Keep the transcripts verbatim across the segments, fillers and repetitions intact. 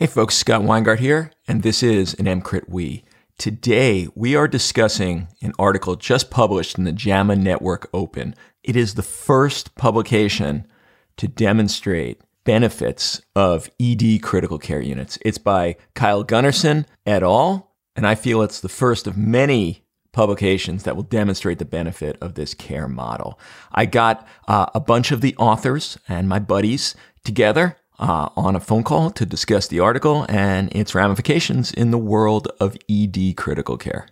Hey folks, Scott Weingart here, and this is an EMCrit We. Today, we are discussing an article just published in the JAMA Network Open. It is the first publication to demonstrate benefits of E D critical care units. It's by Kyle Gunnarsson et al., and I feel it's the first of many publications that will demonstrate the benefit of this care model. I got uh, a bunch of the authors and my buddies together uh, on a phone call to discuss the article and its ramifications in the world of E D critical care.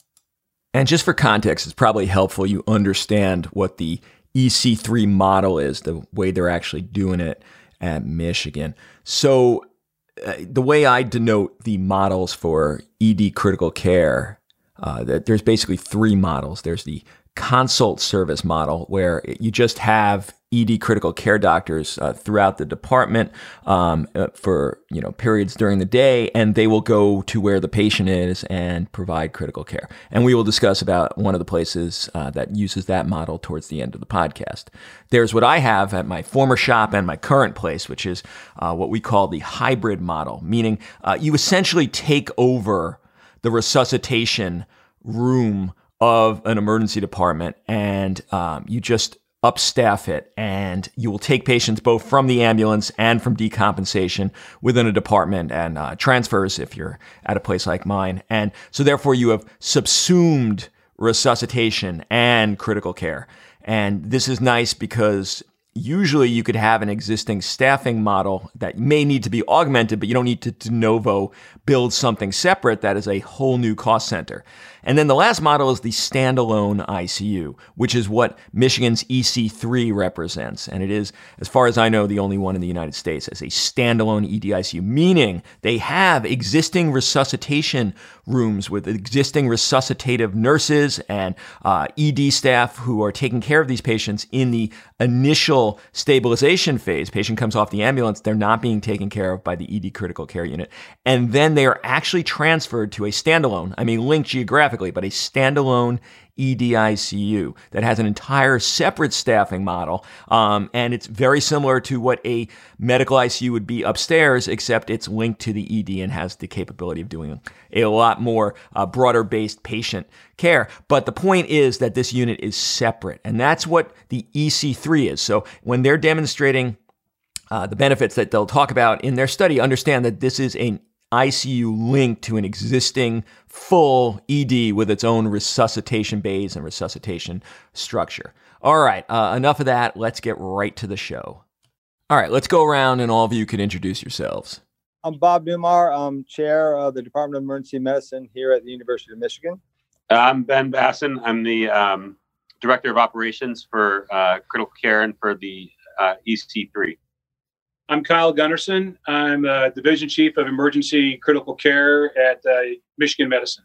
And just for context, it's probably helpful you understand what the E C three model is, the way they're actually doing it at Michigan. So uh, the way I denote the models for E D critical care, uh, that there's basically three models. There's the consult service model, where you just have E D critical care doctors uh, throughout the department um, uh, for you know periods during the day, and they will go to where the patient is and provide critical care. And we will discuss about one of the places uh, that uses that model towards the end of the podcast. There's what I have at my former shop and my current place, which is uh, what we call the hybrid model, meaning uh, you essentially take over the resuscitation room of an emergency department, and um, you just upstaff it, and you will take patients both from the ambulance and from decompensation within a department, and uh, transfers if you're at a place like mine. And so therefore you have subsumed resuscitation and critical care. And this is nice because usually you could have an existing staffing model that may need to be augmented, but you don't need to de novo build something separate that is a whole new cost center. And then the last model is the standalone I C U, which is what Michigan's E C three represents. And it is, as far as I know, the only one in the United States as a standalone E D I C U, meaning they have existing resuscitation rooms with existing resuscitative nurses and uh, E D staff who are taking care of these patients in the initial stabilization phase. Patient comes off the ambulance, they're not being taken care of by the E D critical care unit. And then they are actually transferred to a standalone, I mean linked geographically, but a standalone E D I C U that has an entire separate staffing model. Um, and it's very similar to what a medical I C U would be upstairs, except it's linked to the E D and has the capability of doing a lot more uh, broader-based patient care. But the point is that this unit is separate, and that's what the E C three is. So when they're demonstrating uh, the benefits that they'll talk about in their study, understand that this is an I C U linked to an existing full E D with its own resuscitation bays and resuscitation structure. All right, uh, enough of that. Let's get right to the show. All right, let's go around and all of you can introduce yourselves. I'm Bob Newmar. I'm chair of the Department of Emergency Medicine here at the University of Michigan. I'm Ben Basson. I'm the um, director of operations for uh, critical care and for the uh, E C three. I'm Kyle Gunnarsson. I'm uh, Division Chief of Emergency Critical Care at uh, Michigan Medicine.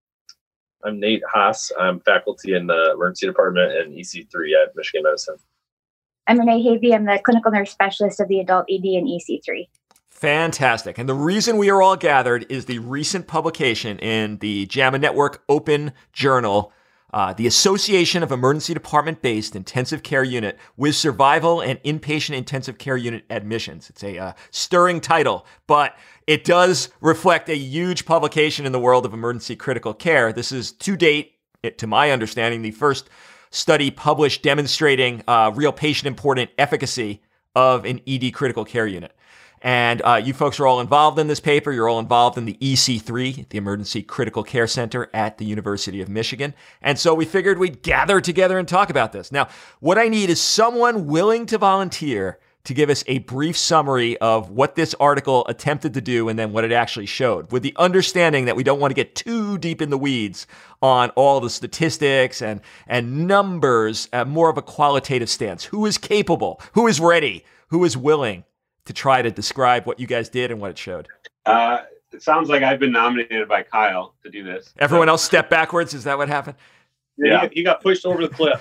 I'm Nate Haas. I'm faculty in the Emergency Department and E C three at Michigan Medicine. I'm Renee Havey. I'm the Clinical Nurse Specialist of the Adult E D and E C three. Fantastic. And the reason we are all gathered is the recent publication in the JAMA Network Open Journal, Uh, the Association of Emergency Department-Based Intensive Care Unit with Survival and Inpatient Intensive Care Unit Admissions. It's a uh, stirring title, but it does reflect a huge publication in the world of emergency critical care. This is, to date, it, to my understanding, the first study published demonstrating uh, real patient-important efficacy of an E D critical care unit. And uh, you folks are all involved in this paper. You're all involved in the E C three, the Emergency Critical Care Center at the University of Michigan. And so we figured we'd gather together and talk about this. Now, what I need is someone willing to volunteer to give us a brief summary of what this article attempted to do and then what it actually showed, with the understanding that we don't want to get too deep in the weeds on all the statistics and, and numbers, uh, more of a qualitative stance. Who is capable? Who is ready? Who is willing to try to describe what you guys did and what it showed? Uh, it sounds like I've been nominated by Kyle to do this. Everyone else stepped backwards? Is that what happened? Yeah, yeah. He got pushed over the cliff.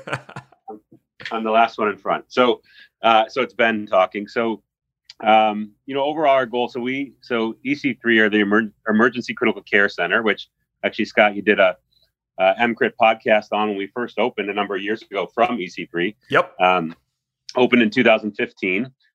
I'm the last one in front. So uh, so it's Ben talking. So, um, you know, overall our goal, so we, so E C three are the Emer- Emergency Critical Care Center, which actually, Scott, you did a uh, EMCrit podcast on when we first opened a number of years ago from E C three. Yep. Um, opened in two thousand fifteen.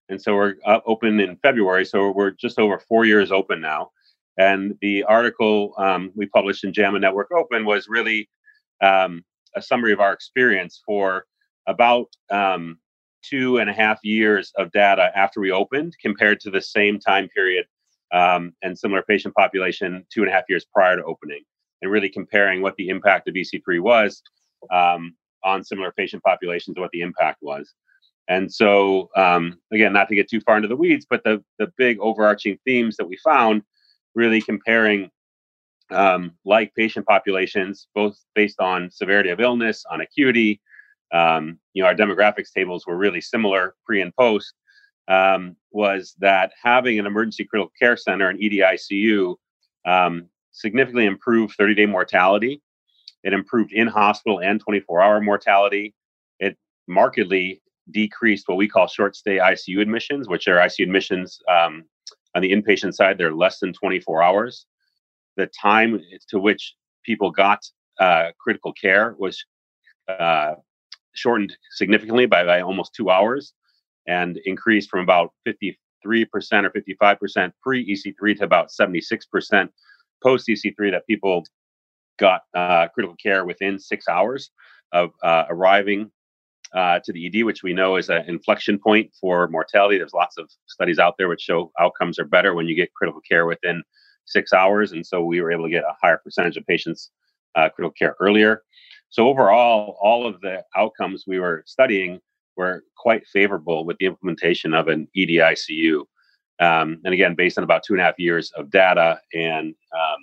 and so we're uh, open in February. So we're just over four years open now. And the article um, we published in JAMA Network Open was really um, a summary of our experience for about um, two and a half years of data after we opened, compared to the same time period um, and similar patient population two and a half years prior to opening, and really comparing what the impact of E C three was um, on similar patient populations and what the impact was. And so, um, again, not to get too far into the weeds, but the the big overarching themes that we found, really comparing um, like patient populations, both based on severity of illness, on acuity. Um, you know, our demographics tables were really similar pre and post. Um, was that having an emergency critical care center, an E D I C U, um, significantly improved thirty-day mortality. It improved in-hospital and twenty-four hour mortality. It markedly decreased what we call short-stay I C U admissions, which are I C U admissions um, on the inpatient side. They're less than twenty-four hours. The time to which people got uh, critical care was uh, shortened significantly by, by almost two hours, and increased from about fifty-three percent or fifty-five percent pre-E C three to about seventy-six percent post-E C three, that people got uh, critical care within six hours of uh, arriving uh, to the E D, which we know is an inflection point for mortality. There's lots of studies out there which show outcomes are better when you get critical care within six hours. And so we were able to get a higher percentage of patients uh, critical care earlier. So overall, all of the outcomes we were studying were quite favorable with the implementation of an E D I C U. Um, and again, based on about two and a half years of data and um,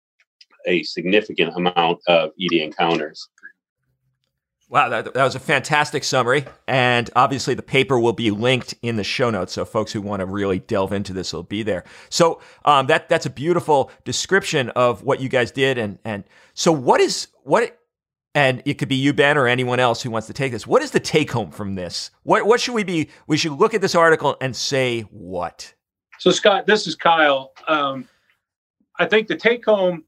a significant amount of E D encounters. Wow, that, that was a fantastic summary. And obviously the paper will be linked in the show notes. So folks who want to really delve into this will be there. So um, that that's a beautiful description of what you guys did. And and so what is, what, and it could be you, Ben, or anyone else who wants to take this. What is the take home from this? What what should we be, we should look at this article and say what? So Scott, this is Kyle. Um, I think the take home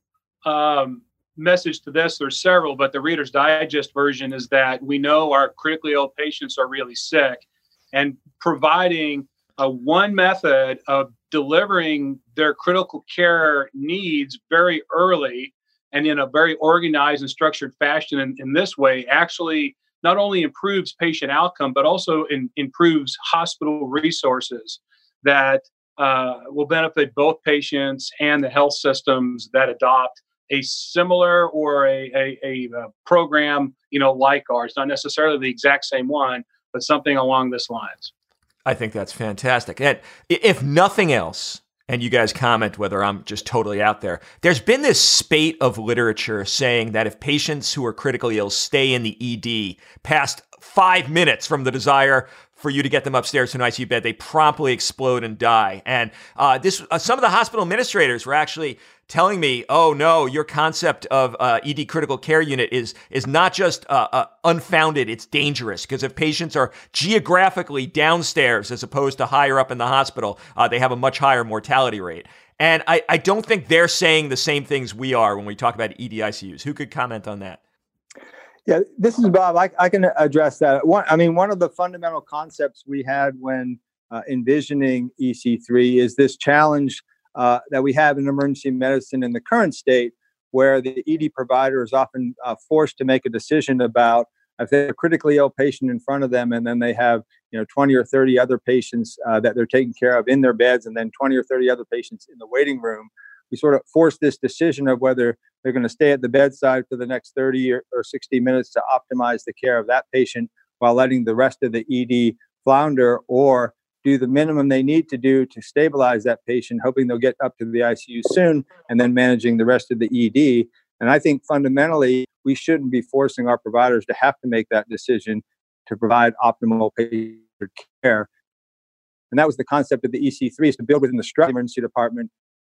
um, message to this, there's several, but the Reader's Digest version is that we know our critically ill patients are really sick, and providing a one method of delivering their critical care needs very early and in a very organized and structured fashion in, in this way actually not only improves patient outcome, but also in, improves hospital resources that uh, will benefit both patients and the health systems that adopt a similar or a, a, a, a program, you know, like ours, not necessarily the exact same one, but something along this lines. I think that's fantastic. And if nothing else, and you guys comment whether I'm just totally out there, there's been this spate of literature saying that if patients who are critically ill stay in the E D past five minutes from the desire for you to get them upstairs to an I C U bed, they promptly explode and die. And uh, this, uh, some of the hospital administrators were actually telling me, oh no, your concept of uh, E D critical care unit is is not just uh, uh, unfounded, it's dangerous, because if patients are geographically downstairs as opposed to higher up in the hospital, uh, they have a much higher mortality rate. And I, I don't think they're saying the same things we are when we talk about E D I C Us. Who could comment on that? Yeah, this is Bob. I, I can address that. One, I mean, one of the fundamental concepts we had when uh, envisioning E C three is this challenge uh, that we have in emergency medicine in the current state, where the E D provider is often uh, forced to make a decision about if they have a critically ill patient in front of them, and then they have, you know, twenty or thirty other patients uh, that they're taking care of in their beds, and then twenty or thirty other patients in the waiting room. We sort of force this decision of whether they're going to stay at the bedside for the next thirty or, or sixty minutes to optimize the care of that patient while letting the rest of the E D flounder, or do the minimum they need to do to stabilize that patient, hoping they'll get up to the I C U soon, and then managing the rest of the E D. And I think fundamentally, we shouldn't be forcing our providers to have to make that decision to provide optimal patient care. And that was the concept of the E C three, is to build within the structure of the emergency department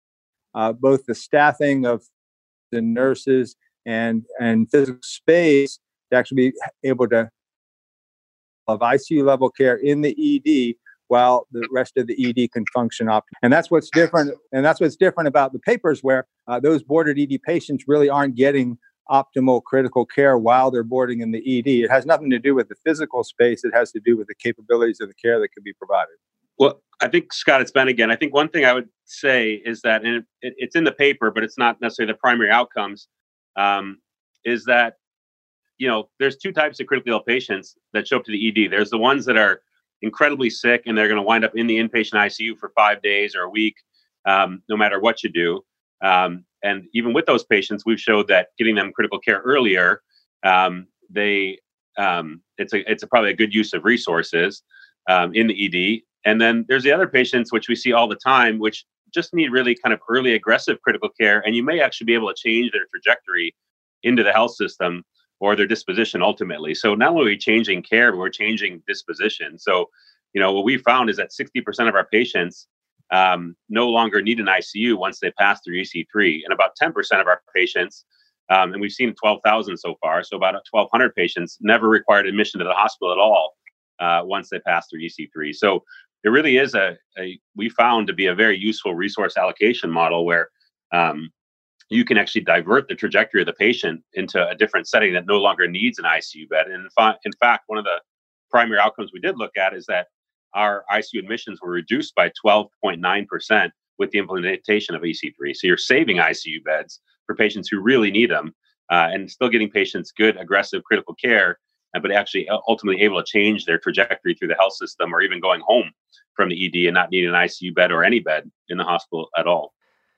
Uh, both the staffing of the nurses and and physical space to actually be able to have I C U level care in the E D while the rest of the E D can function optimally. And that's what's different. And that's what's different about the papers, where uh, those boarded E D patients really aren't getting optimal critical care while they're boarding in the E D. It has nothing to do with the physical space. It has to do with the capabilities of the care that can be provided. Well, I think, Scott, it's Ben again. I think one thing I would say is that, and it, it's in the paper, but it's not necessarily the primary outcomes, um, is that, you know, there's two types of critically ill patients that show up to the E D. There's the ones that are incredibly sick and they're going to wind up in the inpatient I C U for five days or a week, um, no matter what you do. Um, and even with those patients, we've showed that getting them critical care earlier, um, they um, it's a it's a, probably a good use of resources um, in the E D. And then there's the other patients, which we see all the time, which just need really kind of early aggressive critical care. And you may actually be able to change their trajectory into the health system or their disposition ultimately. So not only are we changing care, but we're changing disposition. So, you know, what we found is that sixty percent of our patients um, no longer need an I C U once they pass through E C three. And about ten percent of our patients, um, and we've seen twelve thousand so far, so about twelve hundred patients never required admission to the hospital at all uh, once they pass through E C three. So it really is a, a, we found to be a very useful resource allocation model where um, you can actually divert the trajectory of the patient into a different setting that no longer needs an I C U bed. And in, fa- in fact, one of the primary outcomes we did look at is that our I C U admissions were reduced by twelve point nine percent with the implementation of E C three. So you're saving I C U beds for patients who really need them uh, and still getting patients good, aggressive critical care, uh, but actually ultimately able to change their trajectory through the health system or even going home from the E D and not needing an I C U bed or any bed in the hospital at all.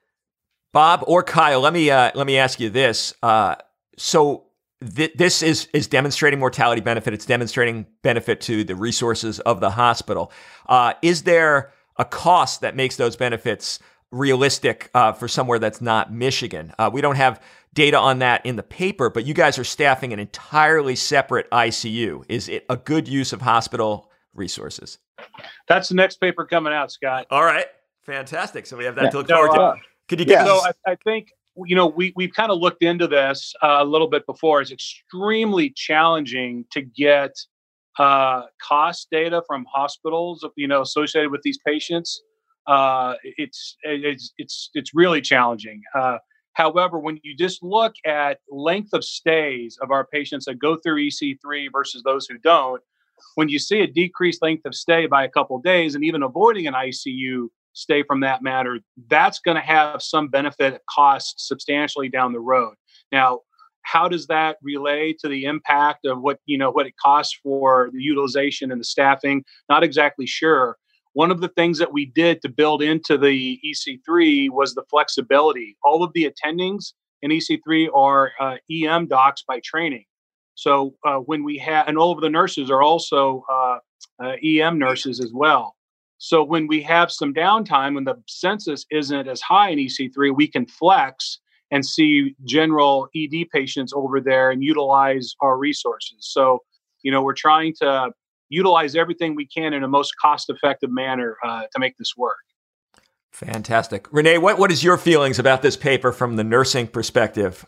Bob or Kyle, let me uh, let me ask you this. Uh, so th- this is is demonstrating mortality benefit. It's demonstrating benefit to the resources of the hospital. Uh, is there a cost that makes those benefits realistic uh, for somewhere that's not Michigan? Uh, we don't have data on that in the paper, but you guys are staffing an entirely separate I C U. Is it a good use of hospital resources? That's the next paper coming out, Scott. All right. Fantastic. So we have that Yeah. to look No, forward to. uh, Could you give yeah. us? So I, I think, you know, we, we've kind of looked into this uh, a little bit before. It's extremely challenging to get uh, cost data from hospitals, you know, associated with these patients. Uh, it's, it's, it's, it's really challenging. Uh, however, when you just look at length of stays of our patients that go through E C three versus those who don't, when you see a decreased length of stay by a couple of days and even avoiding an I C U stay from that matter, that's going to have some benefit cost substantially down the road. Now, how does that relay to the impact of what, you know, what it costs for the utilization and the staffing? Not exactly sure. One of the things that we did to build into the E C three was the flexibility. All of the attendings in E C three are uh, E M docs by training. So uh, when we have, and all of the nurses are also uh, uh, E M nurses as well. So when we have some downtime, when the census isn't as high in E C three, we can flex and see general E D patients over there and utilize our resources. So, you know, we're trying to utilize everything we can in a most cost-effective manner uh, to make this work. Fantastic. Renee, what, what is your feelings about this paper from the nursing perspective?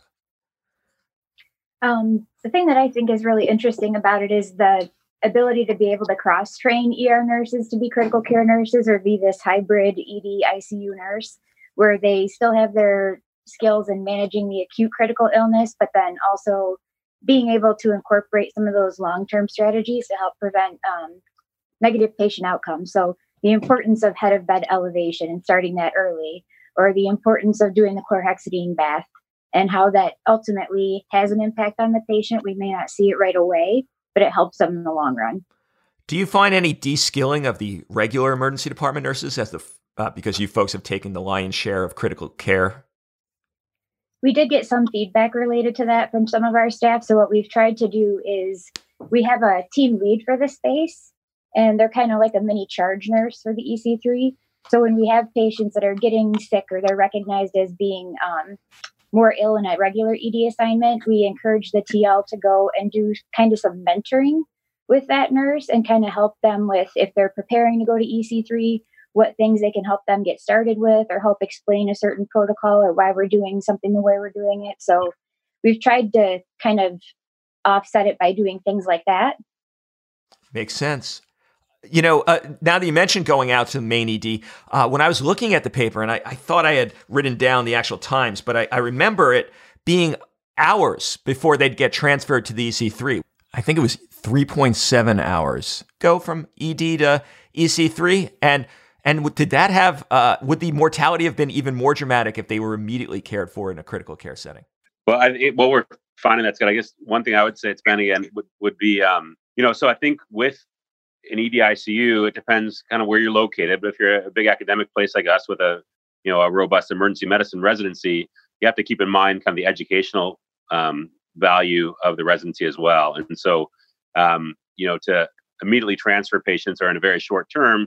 Um, the thing that I think is really interesting about it is the ability to be able to cross-train E R nurses to be critical care nurses or be this hybrid E D I C U nurse, where they still have their skills in managing the acute critical illness, but then also being able to incorporate some of those long-term strategies to help prevent um, negative patient outcomes. So the importance of head of bed elevation and starting that early, or the importance of doing the chlorhexidine bath and how that ultimately has an impact on the patient. We may not see it right away, but it helps them in the long run. Do you find any de-skilling of the regular emergency department nurses as the uh, because you folks have taken the lion's share of critical care? We did get some feedback related to that from some of our staff. So what we've tried to do is we have a team lead for the space, and they're kind of like a mini charge nurse for the E C three. So when we have patients that are getting sick or they're recognized as being um, more ill in a regular E D assignment, we encourage the T L to go and do kind of some mentoring with that nurse and kind of help them with, if they're preparing to go to E C three, what things they can help them get started with, or help explain a certain protocol or why we're doing something the way we're doing it. So we've tried to kind of offset it by doing things like that. Makes sense. You know, uh, now that you mentioned going out to the main E D, uh, when I was looking at the paper, and I, I thought I had written down the actual times, but I, I remember it being hours before they'd get transferred to the E C three. I think it was three point seven hours go from E D to E C three? And and did that have, uh, would the mortality have been even more dramatic if they were immediately cared for in a critical care setting? Well, I, it, what we're finding that's good. I guess one thing I would say, it's been again, would, would be, um, you know, so I think with an E D I C U, it depends kind of where you're located. But if you're a big academic place like us with a, you know, a robust emergency medicine residency, you have to keep in mind kind of the educational um, value of the residency as well. And so, um, you know, to immediately transfer patients or in a very short term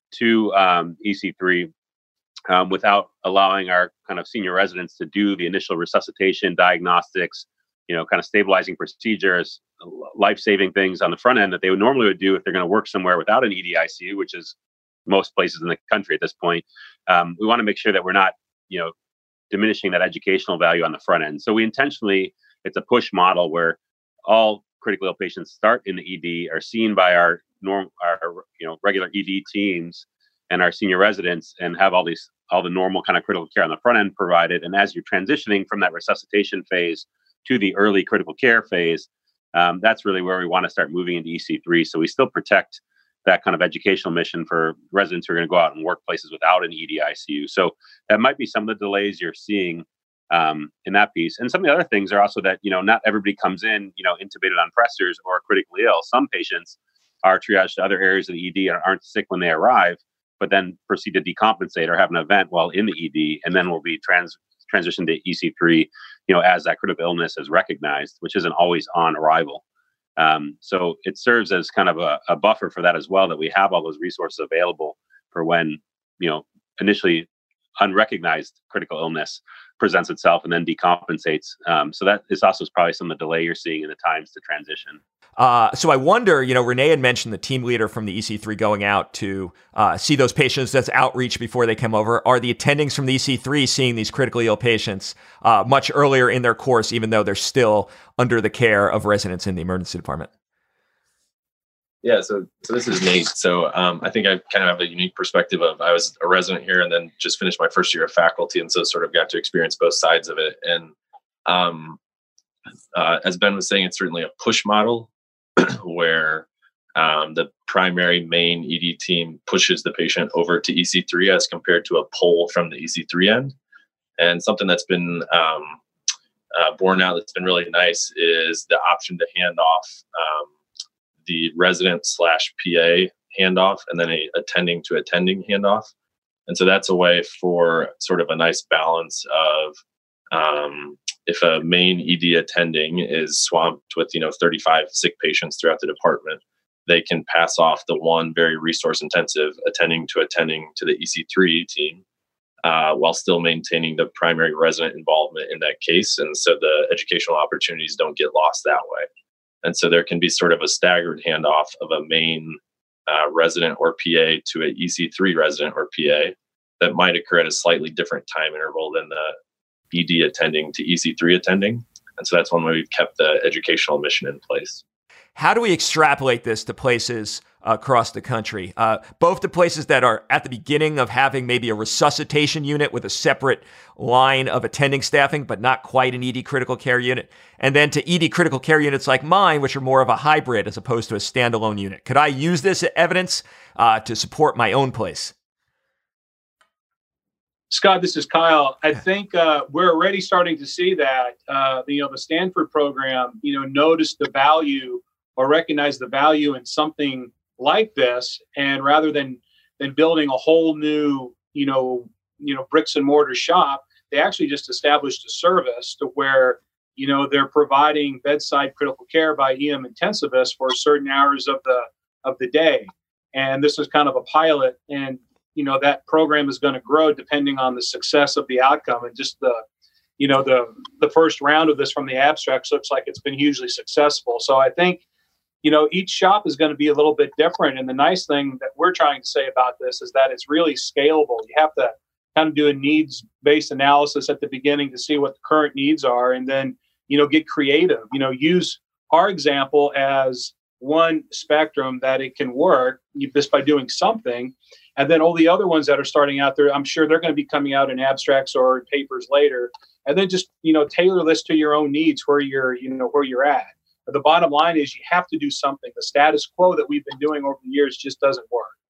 to um, E C three um, without allowing our kind of senior residents to do the initial resuscitation, diagnostics, you know, kind of stabilizing procedures, life-saving things on the front end that they would normally would do if they're going to work somewhere without an E D I C U, which is most places in the country at this point. Um, we want to make sure that we're not, you know, diminishing that educational value on the front end. So we intentionally, it's a push model where all critically ill patients start in the E D, are seen by our norm, our you know regular E D teams and our senior residents, and have all these all the normal kind of critical care on the front end provided. And as you're transitioning from that resuscitation phase to the early critical care phase, um, that's really where we want to start moving into E C three. So we still protect that kind of educational mission for residents who are going to go out and work places without an E D I C U. So that might be some of the delays you're seeing um, in that piece. And some of the other things are also that, you know, not everybody comes in, you know, intubated on pressors or critically ill. Some patients are triaged to other areas of the E D and aren't sick when they arrive, but then proceed to decompensate or have an event while in the E D, and then will be trans transitioned to E C three, you know, as that critical illness is recognized, which isn't always on arrival. Um, so it serves as kind of a, a buffer for that as well, that we have all those resources available for when, you know, initially unrecognized critical illness presents itself and then decompensates. Um, so that is also probably some of the delay you're seeing in the times to transition. Uh, so I wonder, you know, Renee had mentioned the team leader from the E C three going out to uh, see those patients. That's outreach before they come over. Are the attendings from the E C three seeing these critically ill patients uh, much earlier in their course, even though they're still under the care of residents in the emergency department? Yeah, so so this is Nate. So um, I think I kind of have a unique perspective of, I was a resident here and then just finished my first year of faculty, and so sort of got to experience both sides of it. And um, uh, as Ben was saying, it's certainly a push model where um, the primary main E D team pushes the patient over to E C three as compared to a pull from the E C three end. And something that's been um, uh, borne out that's been really nice is the option to hand off um, the resident slash P A handoff and then a attending to attending handoff. And so that's a way for sort of a nice balance of um, if a main E D attending is swamped with, you know, thirty-five sick patients throughout the department, they can pass off the one very resource intensive attending to attending to the E C three team uh, while still maintaining the primary resident involvement in that case. And so the educational opportunities don't get lost that way. And so there can be sort of a staggered handoff of a main uh, resident or P A to an E C three resident or P A that might occur at a slightly different time interval than the E D attending to E C three attending. And so that's one way we've kept the educational mission in place. How do we extrapolate this to places uh, across the country? Uh, both to places that are at the beginning of having maybe a resuscitation unit with a separate line of attending staffing, but not quite an E D critical care unit, and then to E D critical care units like mine, which are more of a hybrid as opposed to a standalone unit. Could I use this evidence uh, to support my own place? Scott, this is Kyle. I think uh, we're already starting to see that. Uh, you know, the Stanford program, you know, noticed the value or recognized the value in something like this, and rather than than building a whole new, you know, you know, bricks and mortar shop, they actually just established a service to where, you know, they're providing bedside critical care by E M intensivists for certain hours of the of the day, and this is kind of a pilot, and you know, that program is going to grow depending on the success of the outcome. And just the, you know, the the first round of this from the abstracts looks like it's been hugely successful. So I think, you know, each shop is going to be a little bit different. And the nice thing that we're trying to say about this is that it's really scalable. You have to kind of do a needs-based analysis at the beginning to see what the current needs are, and then, you know, get creative. You know, use our example as one spectrum that it can work just by doing something. And then all the other ones that are starting out there, I'm sure they're going to be coming out in abstracts or in papers later. And then just, you know, tailor this to your own needs where you're, you know, where you're at. But the bottom line is you have to do something. The status quo that we've been doing over the years just doesn't work.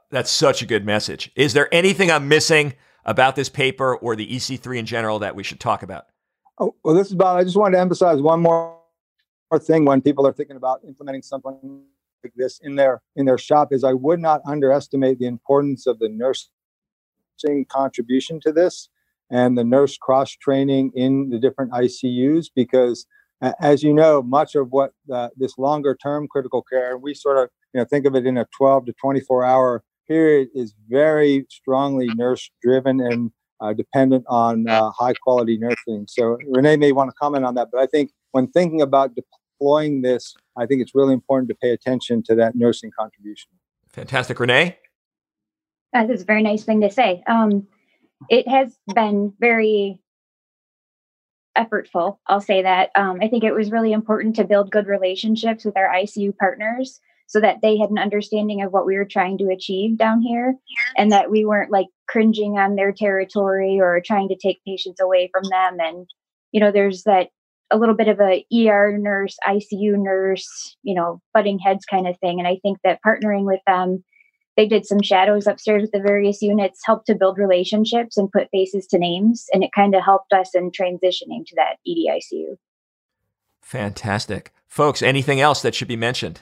That's such a good message. Is there anything I'm missing about this paper or the E C three in general that we should talk about? Oh, well, this is Bob. I just wanted to emphasize one more, more thing when people are thinking about implementing something like this in their in their shop is I would not underestimate the importance of the nursing contribution to this and the nurse cross-training in the different I C Us, because uh, as you know, much of what uh, this longer-term critical care, we sort of you know think of it in a twelve to twenty-four hour period, is very strongly nurse-driven and uh, dependent on uh, high-quality nursing. So Renee may want to comment on that, but I think when thinking about deploying this, I think it's really important to pay attention to that nursing contribution. Fantastic. Renee? Uh, that's a very nice thing to say. Um, it has been very effortful, I'll say that. Um, I think it was really important to build good relationships with our I C U partners so that they had an understanding of what we were trying to achieve down here and that we weren't like cringing on their territory or trying to take patients away from them. And, you know, there's that a little bit of a E R nurse, I C U nurse, you know, butting heads kind of thing. And I think that partnering with them, they did some shadows upstairs with the various units, helped to build relationships and put faces to names. And it kind of helped us in transitioning to that E D I C U. Fantastic. Folks, anything else that should be mentioned?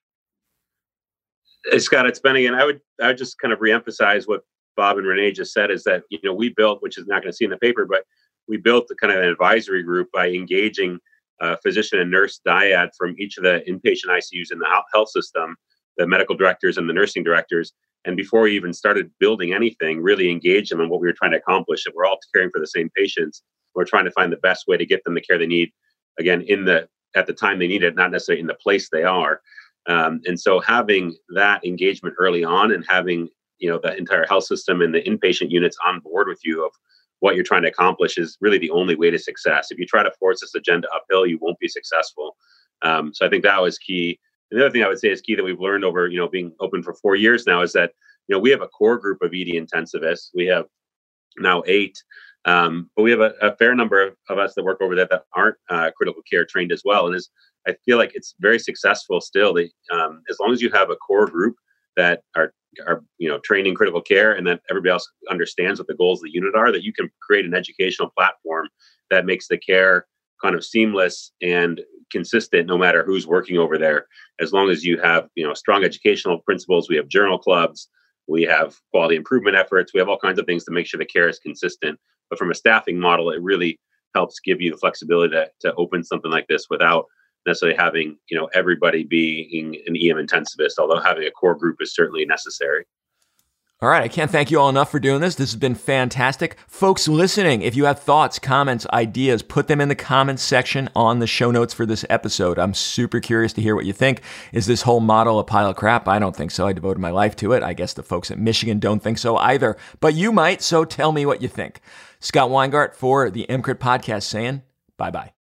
Hey, Scott, it's Ben again. I would I would just kind of reemphasize what Bob and Renee just said is that, you know, we built, which is not going to see in the paper, but we built the kind of an advisory group by engaging a physician and nurse dyad from each of the inpatient I C Us in the health system, the medical directors and the nursing directors. And before we even started building anything, really engage them in what we were trying to accomplish. That we're all caring for the same patients. We're trying to find the best way to get them the care they need, again, in the at the time they need it, not necessarily in the place they are. Um, and so having that engagement early on and having, you know, the entire health system and the inpatient units on board with you of what you're trying to accomplish is really the only way to success. If you try to force this agenda uphill, you won't be successful. Um, so I think that was key. And the other thing I would say is key that we've learned over, you know, being open for four years now is that, you know, we have a core group of E D intensivists. We have now eight, um, but we have a, a fair number of, of us that work over there that aren't uh, critical care trained as well. And is I feel like it's very successful still. They, um, as long as you have a core group that are are you know trained in critical care and that everybody else understands what the goals of the unit are, that you can create an educational platform that makes the care kind of seamless and consistent no matter who's working over there. As long as you have you know strong educational principles, we have journal clubs, we have quality improvement efforts, we have all kinds of things to make sure the care is consistent. But from a staffing model, it really helps give you the flexibility to, to open something like this without necessarily having, you know, everybody being an E M intensivist, although having a core group is certainly necessary. All right. I can't thank you all enough for doing this. This has been fantastic. Folks listening, if you have thoughts, comments, ideas, put them in the comments section on the show notes for this episode. I'm super curious to hear what you think. Is this whole model a pile of crap? I don't think so. I devoted my life to it. I guess the folks at Michigan don't think so either, but you might. So tell me what you think. Scott Weingart for the EMCrit podcast saying bye-bye.